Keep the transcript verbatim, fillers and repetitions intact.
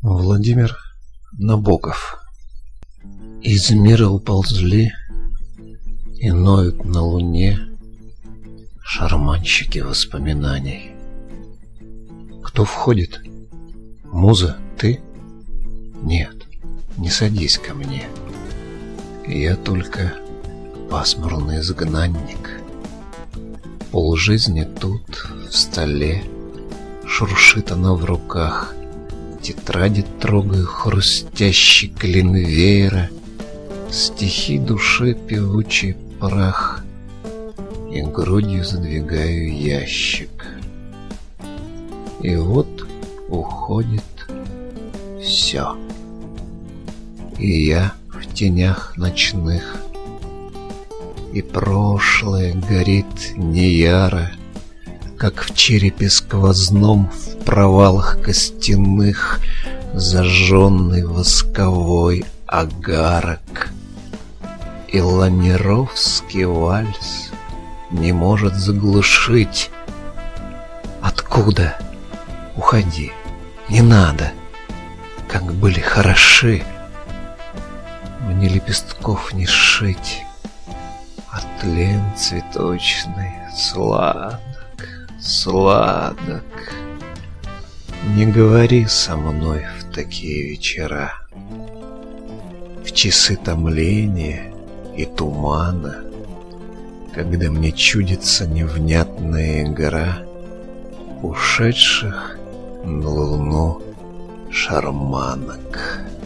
Владимир Набоков. Из мира уползли и ноют на луне шарманщики воспоминаний. Кто входит? Муза, ты? Нет, не садись ко мне. Я только пасмурный изгнанник. Полжизни тут, в столе, шуршит она в руках. Тетради трогаю хрустящий клин веера, стихи души певучий прах, и грудью задвигаю ящик. И вот уходит все. И я в тенях ночных, и прошлое горит неяро, как в черепе сквозном, в провалах костяных зажженный восковой агарок. И ламировский вальс не может заглушить. Откуда? Уходи, не надо. Как были хороши. Мне лепестков не сшить, а тлен цветочный сладок, сладок. Не говори со мной в такие вечера, в часы томления и тумана, когда мне чудится невнятная игра ушедших на луну шарманок.